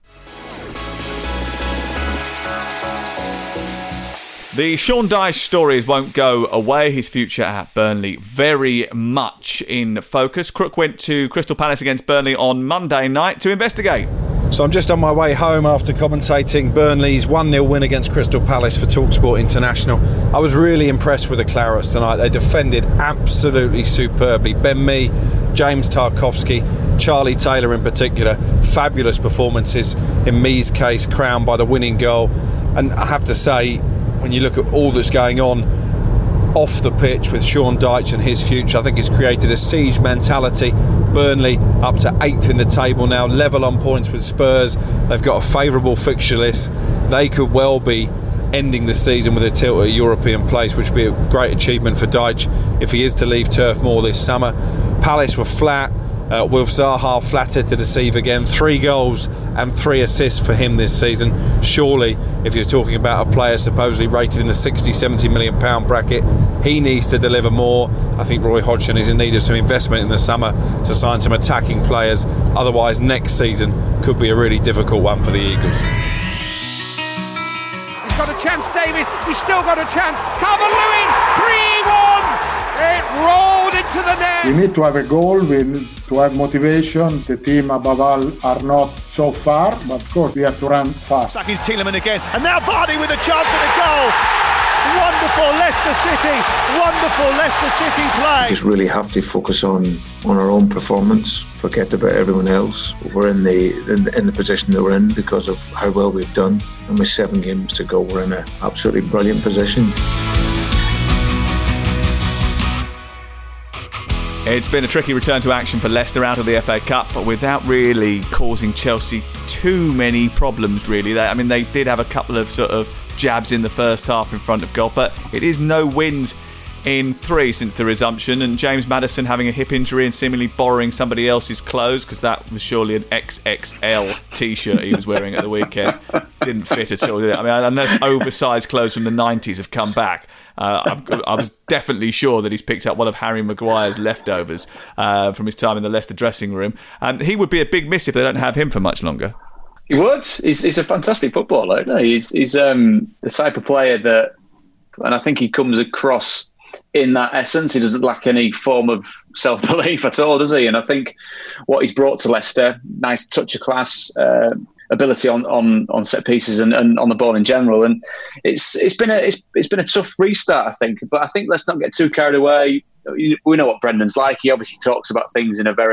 The Sean Dyche stories won't go away. His future at Burnley very much in focus. Crook went to Crystal Palace against Burnley on Monday night to investigate. So I'm just on my way home after commentating Burnley's 1-0 win against Crystal Palace for TalkSport International. I was really impressed with the Clarets tonight. They defended absolutely superbly. Ben Mee, James Tarkowski, Charlie Taylor in particular, fabulous performances. In Mee's case, crowned by the winning goal. And I have to say, when you look at all that's going on off the pitch with Sean Dyche and his future, I think it's created a siege mentality. Burnley up to 8th in the table now, level on points with Spurs. They've got a favourable fixture list. They could well be ending the season with a tilt at a European place, which would be a great achievement for Dyche if he is to leave Turf Moor this summer. Palace were flat. With Zaha flattered to deceive again. 3 goals and 3 assists for him this season. Surely, if you're talking about a player supposedly rated in the £60-70 million bracket, he needs to deliver more. I think Roy Hodgson is in need of some investment in the summer to sign some attacking players. Otherwise, next season could be a really difficult one for the Eagles. He's got a chance, Davis. He's still got a chance. Calvert-Lewin, 3-1. It rolled into the net. We need to have a goal, we need to have motivation. The team above all are not so far, but of course we have to run fast. Saki's Tielemans again, and now Vardy with a chance at a goal. Wonderful Leicester City, wonderful Leicester City play. Just really have to focus on our own performance, forget about everyone else. We're in the position that we're in because of how well we've done, and with 7 games to go, we're in an absolutely brilliant position. It's been a tricky return to action for Leicester out of the FA Cup, but without really causing Chelsea too many problems, really. They did have a couple of sort of jabs in the first half in front of goal, but it is no wins in 3 since the resumption, and James Maddison having a hip injury and seemingly borrowing somebody else's clothes, because that was surely an XXL t-shirt he was wearing at the weekend. Didn't fit at all, did it? I know oversized clothes from the 90s have come back. I was definitely sure that he's picked up one of Harry Maguire's leftovers from his time in the Leicester dressing room. And he would be a big miss if they don't have him for much longer. He would. He's a fantastic footballer. Isn't he? He's the type of player that, and I think he comes across in that essence. He doesn't lack any form of self-belief at all, does he? And I think what he's brought to Leicester, nice touch of class, ability on set pieces and on the ball in general, and it's been a tough restart, I think. But I think let's not get too carried away. We know what Brendan's like. He obviously talks about things in a very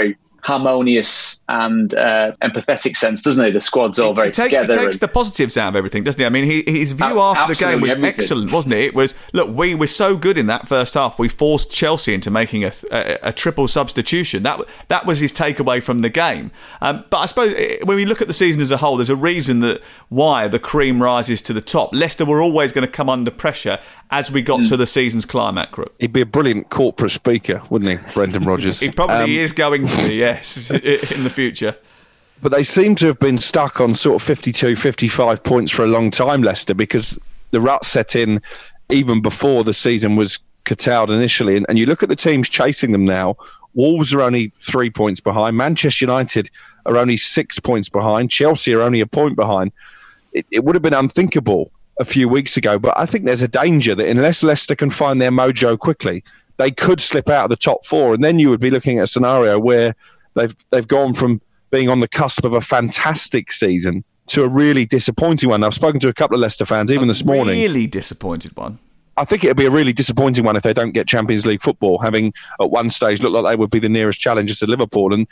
harmonious and empathetic sense, doesn't it? The squad's all very together. He takes the positives out of everything, doesn't he? I mean, his view after the game was excellent, wasn't it? It was, look, we were so good in that first half, we forced Chelsea into making a triple substitution. That was his takeaway from the game. But I suppose when we look at the season as a whole, there's a reason why the cream rises to the top. Leicester were always going to come under pressure as we got to the season's climax. He'd be a brilliant corporate speaker, wouldn't he, Brendan Rodgers? He probably is going to be, yes, in the future. But they seem to have been stuck on sort of 52, 55 points for a long time, Leicester, because the rut set in even before the season was curtailed initially. And you look at the teams chasing them now. Wolves are only 3 points behind. Manchester United are only 6 points behind. Chelsea are only a point behind. It would have been unthinkable a few weeks ago, but I think there's a danger that unless Leicester can find their mojo quickly, they could slip out of the top four, and then you would be looking at a scenario where they've gone from being on the cusp of a fantastic season to a really disappointing one. I've spoken to a couple of Leicester fans even this morning. Really disappointed one. I think it would be a really disappointing one if they don't get Champions League football, having at one stage looked like they would be the nearest challengers to Liverpool. And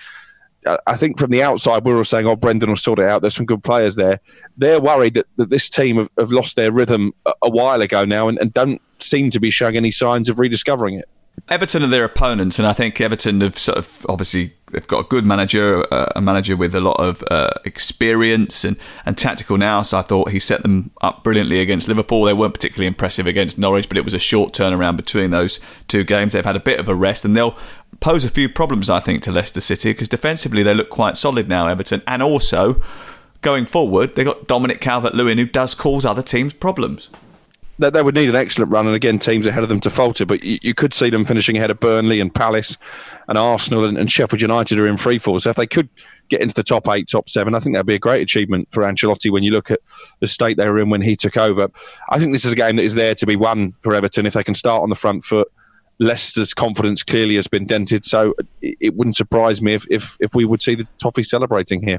I think from the outside, we're all saying, Brendan will sort it out. There's some good players there. They're worried that this team have lost their rhythm a while ago now and don't seem to be showing any signs of rediscovering it. Everton are their opponents, and I think Everton have sort of, obviously, they've got a good manager, a manager with a lot of experience and tactical now, so I thought he set them up brilliantly against Liverpool. They weren't particularly impressive against Norwich, but it was a short turnaround between those two games. They've had a bit of a rest, and they'll pose a few problems, I think, to Leicester City, because defensively they look quite solid now, Everton, and also, going forward, they've got Dominic Calvert-Lewin, who does cause other teams problems. They would need an excellent run, and again, teams ahead of them to falter, but you could see them finishing ahead of Burnley and Palace and Arsenal and Sheffield United are in free fall. So if they could get into the top 8, top 7, I think that'd be a great achievement for Ancelotti when you look at the state they were in when he took over. I think this is a game that is there to be won for Everton if they can start on the front foot. Leicester's confidence clearly has been dented, so it wouldn't surprise me if we would see the Toffees celebrating here.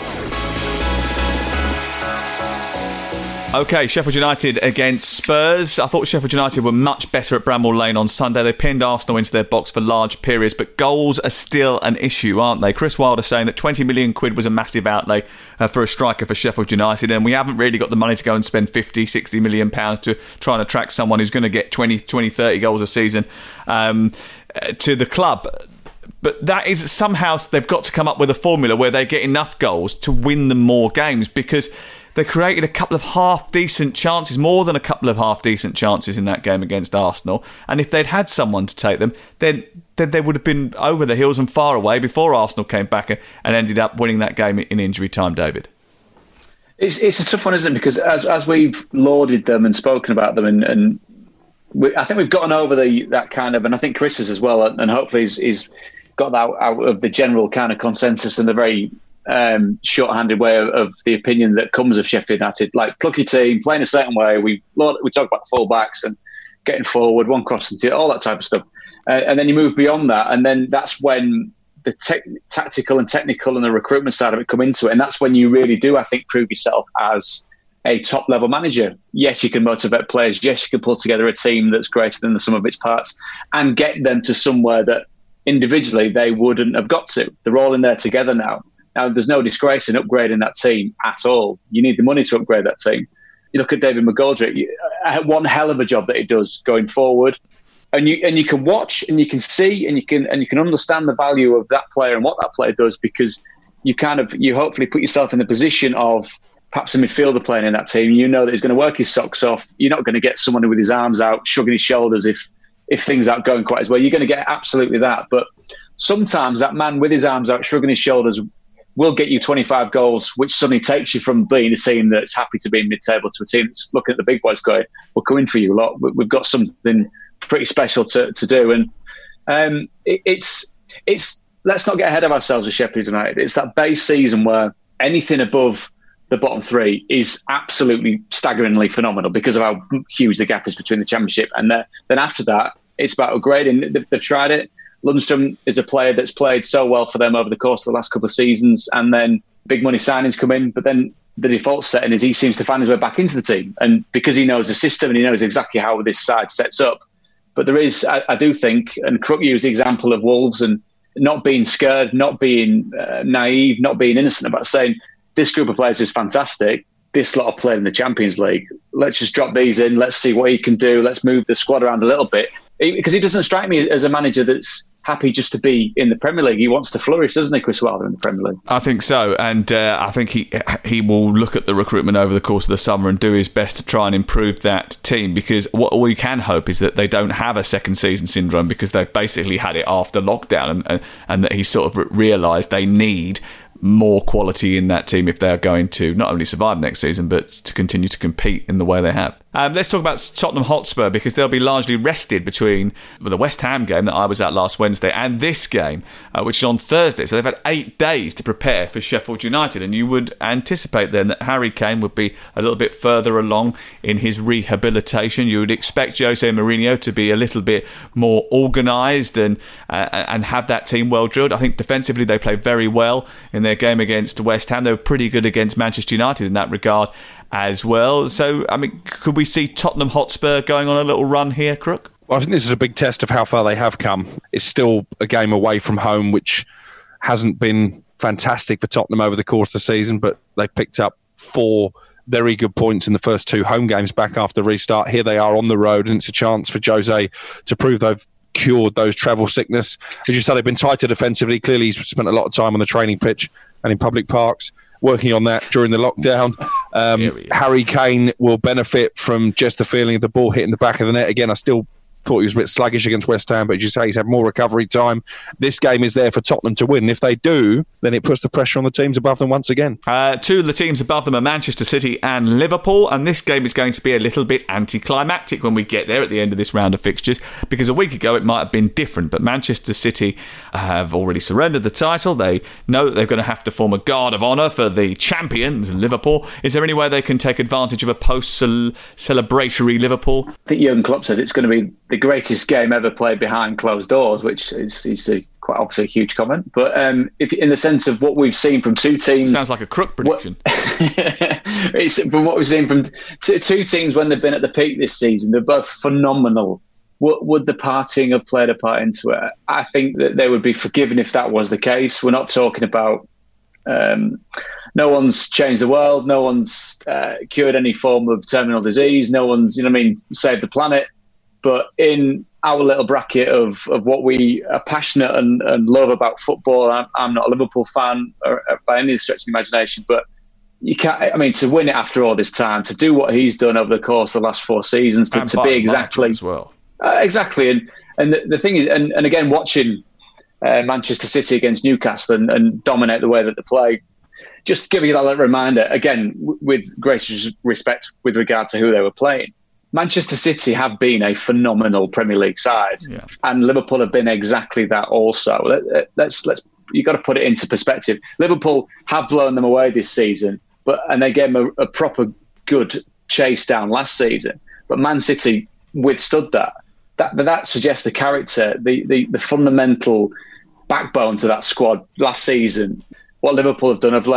OK, Sheffield United against Spurs. I thought Sheffield United were much better at Bramall Lane on Sunday. They pinned Arsenal into their box for large periods, but goals are still an issue, aren't they? Chris Wilder saying that 20 million quid was a massive outlay for a striker for Sheffield United, and we haven't really got the money to go and spend 50, 60 million pounds to try and attract someone who's going to get 20, 30 goals a season to the club. But that is somehow they've got to come up with a formula where they get enough goals to win them more games, because they created a couple of half-decent chances, more than a couple of half-decent chances in that game against Arsenal. And if they'd had someone to take them, then they would have been over the hills and far away before Arsenal came back and ended up winning that game in injury time, David. It's a tough one, isn't it? Because as we've lauded them and spoken about them, and I think we've gotten over that kind of, and I think Chris has as well, and hopefully he's got that out of the general kind of consensus and the very short-handed way of the opinion that comes of Sheffield United, like plucky team, playing a certain way. We talk about the full-backs and getting forward, one cross into all that type of stuff. And then you move beyond that, and then that's when the tactical and technical and the recruitment side of it come into it. And that's when you really do, I think, prove yourself as a top-level manager. Yes, you can motivate players. Yes, you can pull together a team that's greater than the sum of its parts and get them to somewhere that individually they wouldn't have got to. They're all in there together now. Now, there's no disgrace in upgrading that team at all. You need the money to upgrade that team. You look at David McGoldrick, one hell of a job that he does going forward. And you can watch and you can see and you can understand the value of that player and what that player does, because you hopefully put yourself in the position of perhaps a midfielder playing in that team. You know that he's going to work his socks off. You're not going to get someone with his arms out, shrugging his shoulders if things aren't going quite as well. You're going to get absolutely that. But sometimes that man with his arms out, shrugging his shoulders, will get you 25 goals, which suddenly takes you from being a team that's happy to be in mid-table to a team that's looking at the big boys going, we're coming for you a lot. We've got something pretty special to do. And it's let's not get ahead of ourselves with Sheffield United. It's that base season where anything above the bottom three is absolutely staggeringly phenomenal because of how huge the gap is between the Championship. And then after that, it's about upgrading. They've tried it. Lundstram is a player that's played so well for them over the course of the last couple of seasons, and then big money signings come in, but then the default setting is he seems to find his way back into the team, and because he knows the system and he knows exactly how this side sets up. But there is, I do think, and Crook used the example of Wolves, and not being scared, not being naive, not being innocent about saying this group of players is fantastic. This lot are playing in the Champions League. Let's just drop these in. Let's see what he can do. Let's move the squad around a little bit. Because he doesn't strike me as a manager that's happy just to be in the Premier League. He wants to flourish, doesn't he, Chris Wilder, in the Premier League? I think so. And I think he will look at the recruitment over the course of the summer and do his best to try and improve that team, because what we can hope is that they don't have a second season syndrome, because they've basically had it after lockdown, and that he sort of realised they need more quality in that team if they're going to not only survive next season but to continue to compete in the way they have. Let's talk about Tottenham Hotspur, because they'll be largely rested between the West Ham game that I was at last Wednesday and this game, which is on Thursday. So they've had 8 days to prepare for Sheffield United, and you would anticipate then that Harry Kane would be a little bit further along in his rehabilitation. You would expect Jose Mourinho to be a little bit more organised and have that team well drilled. I think defensively they played very well in their game against West Ham. They were pretty good against Manchester United in that regard as well. So, I mean, could we see Tottenham Hotspur going on a little run here, Crook? Well, I think this is a big test of how far they have come. It's still a game away from home, which hasn't been fantastic for Tottenham over the course of the season, but they've picked up 4 very good points in the first 2 home games back after restart. Here they are on the road, and it's a chance for Jose to prove they've cured those travel sickness. As you said, they've been tighter defensively. Clearly, he's spent a lot of time on the training pitch and in public parks, working on that during the lockdown. Harry Kane will benefit from just the feeling of the ball hitting the back of the net. Again, I still thought he was a bit sluggish against West Ham, but as you say, he's had more recovery time. This game is there for Tottenham to win. If they do, then it puts the pressure on the teams above them once again. 2 of the teams above them are Manchester City and Liverpool, and this game is going to be a little bit anticlimactic when we get there at the end of this round of fixtures, because a week ago it might have been different, but Manchester City have already surrendered the title. They know that they're going to have to form a guard of honour for the champions, Liverpool. Is there any way they can take advantage of a post-celebratory Liverpool? I think Jurgen Klopp said it's going to be the greatest game ever played behind closed doors, which is quite obviously a huge comment. But if in the sense of what we've seen from 2 teams... Sounds like a Crook prediction. It's from what we've seen from 2 teams when they've been at the peak this season, they're both phenomenal. Would the partying have played a part into it? I think that they would be forgiven if that was the case. We're not talking about... no one's changed the world. No one's cured any form of terminal disease. No one's, saved the planet. But in our little bracket of what we are passionate and love about football, I'm not a Liverpool fan by any stretch of the imagination, but you can't. To win it after all this time, to do what he's done over the course of the last 4 seasons, to be exactly as well, exactly. And the thing is, and again, watching Manchester City against Newcastle and dominate the way that they play, just giving you that little reminder again, with great respect with regard to who they were playing. Manchester City have been a phenomenal Premier League side, and Liverpool have been exactly that also. Let's you've got to put it into perspective. Liverpool have blown them away this season, and they gave them a proper good chase down last season. But Man City withstood that. That suggests the character, the fundamental backbone to that squad last season. What Liverpool have done have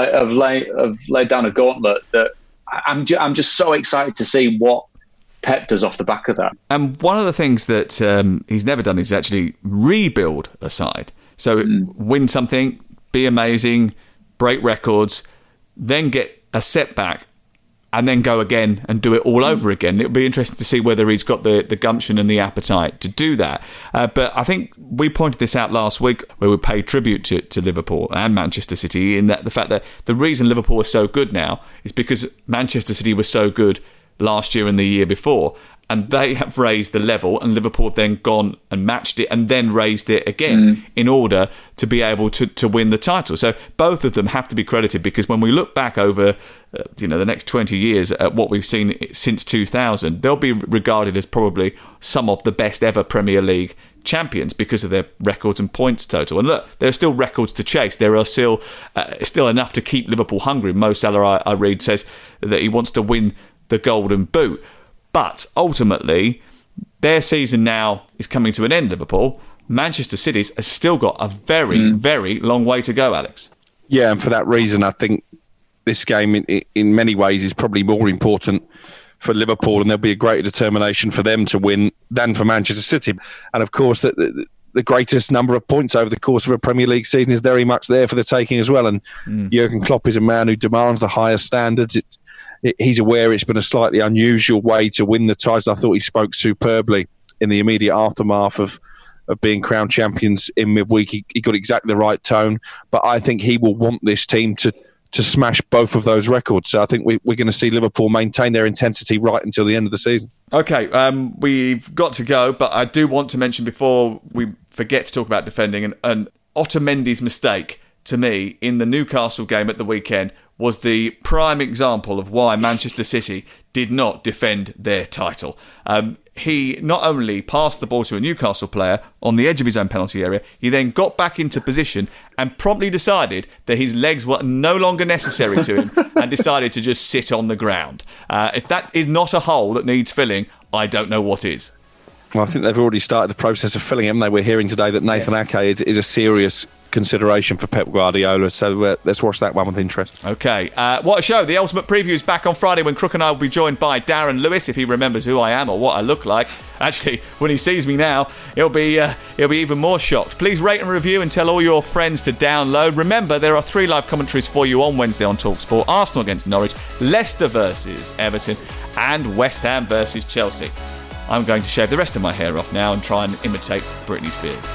laid down a gauntlet that I'm just so excited to see what Pep does off the back of that. And one of the things that he's never done is actually rebuild a side. So win something, be amazing, break records, then get a setback, and then go again and do it all over again. It'll be interesting to see whether he's got the gumption and the appetite to do that. But I think we pointed this out last week where we paid tribute to Liverpool and Manchester City, in that the fact that the reason Liverpool is so good now is because Manchester City was so good last year and the year before, and they have raised the level, and Liverpool have then gone and matched it and then raised it again in order to be able to win the title. So both of them have to be credited, because when we look back over the next 20 years at what we've seen since 2000, they'll be regarded as probably some of the best ever Premier League champions because of their records and points total. And look, there are still records to chase. There are still enough to keep Liverpool hungry. Mo Salah, I read, says that he wants to win the Golden Boot. But ultimately, their season now is coming to an end, Liverpool. Manchester City's has still got a very, very long way to go, Alex. Yeah, and for that reason, I think this game in many ways is probably more important for Liverpool, and there'll be a greater determination for them to win than for Manchester City. And of course, the greatest number of points over the course of a Premier League season is very much there for the taking as well. And Jurgen Klopp is a man who demands the highest standards. He's aware it's been a slightly unusual way to win the title. I thought he spoke superbly in the immediate aftermath of being crowned champions in midweek. He got exactly the right tone, but I think he will want this team to smash both of those records. So I think we're going to see Liverpool maintain their intensity right until the end of the season. Okay, we've got to go, but I do want to mention before we forget to talk about defending, and Otamendi's mistake, to me, in the Newcastle game at the weekend was the prime example of why Manchester City did not defend their title. He not only passed the ball to a Newcastle player on the edge of his own penalty area, he then got back into position and promptly decided that his legs were no longer necessary to him and decided to just sit on the ground. If that is not a hole that needs filling, I don't know what is. Well, I think they've already started the process of filling him. They were hearing today that Nathan Ake is a serious consideration for Pep Guardiola, so let's watch that one with interest. Okay, what a show. The Ultimate Preview is back on Friday when Crook and I will be joined by Darren Lewis, if he remembers who I am or what I look like. Actually, when he sees me now, he'll be even more shocked. Please rate and review and tell all your friends to download. Remember, there are 3 live commentaries for you on Wednesday on TalkSport: Arsenal against Norwich, Leicester versus Everton, and West Ham versus Chelsea. I'm going to shave the rest of my hair off now and try and imitate Britney Spears.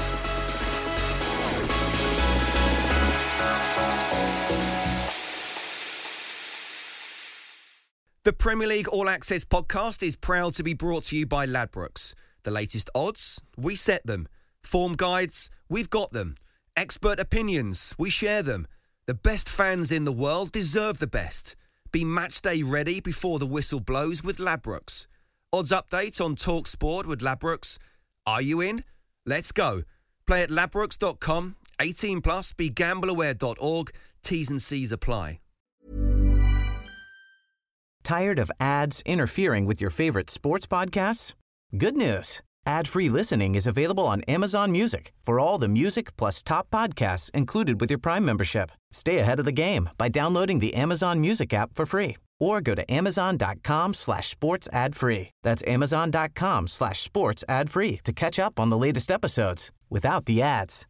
The Premier League All Access podcast is proud to be brought to you by Ladbrokes. The latest odds, we set them. Form guides, we've got them. Expert opinions, we share them. The best fans in the world deserve the best. Be match day ready before the whistle blows with Ladbrokes. Odds update on TalkSport with Ladbrokes. Are you in? Let's go. Play at ladbrokes.com. 18 plus. BeGambleAware.org. T's and C's apply. Tired of ads interfering with your favorite sports podcasts? Good news. Ad-free listening is available on Amazon Music for all the music plus top podcasts included with your Prime membership. Stay ahead of the game by downloading the Amazon Music app for free or go to amazon.com/sports ad free. That's amazon.com/sports ad free to catch up on the latest episodes without the ads.